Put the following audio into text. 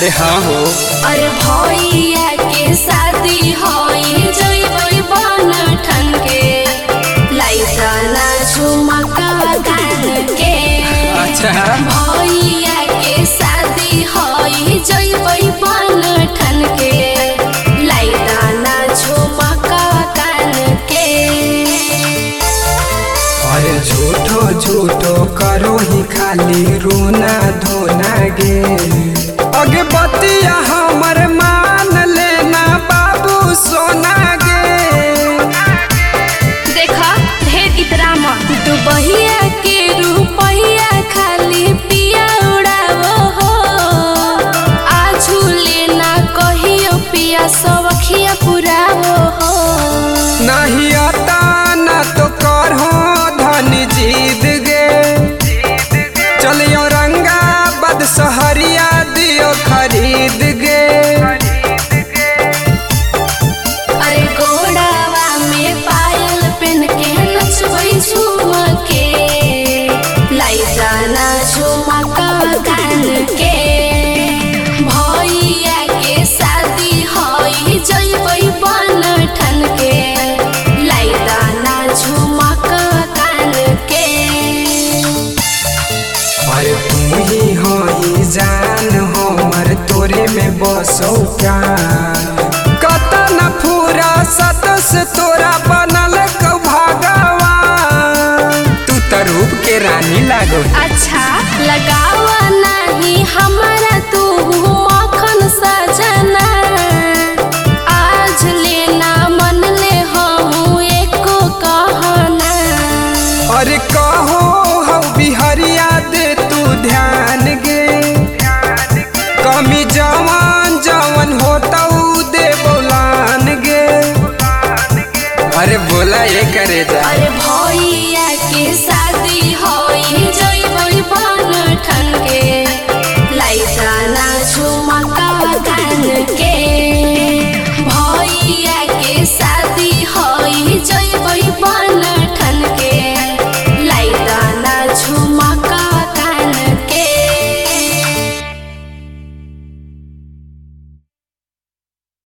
हाँ हो। अरे भैया के शादी होई जइबै बन ठन के लाइसा ना झुमका कान के। अच्छा भैया के शादी होई जइबै बन ठन के लाइसा ना झुमका कान के। अरे झूठो झूठो करो ही खाली रोना धोना गे। अगे बतिया हमर मान लेना बाबू सोना गे। देखा ढेर इतरा मत दुबहिया के रुपहिया खाली पिया उड़ावो हो। आजू लेना कहियो पिया सवखिया पुरावो हो। नहीं आता ना तो कर हो धनी जीत गे। चलियो औरंगाबाद सहरिया दियो खरीद गे। अरे गोड़ावा में पायल पेन के नचबै झूम के लाइसा ना झुमका कान के। भैया के शादी होई जइबै बन ठन के लाइसा ना झुमका कान के। अरे तुम ही हो ही जान हमर तोरे में बसो प्यार। कतन पूरा सतस तोरा बनल कौ भगवान। तू तो रूप के रानी लागो।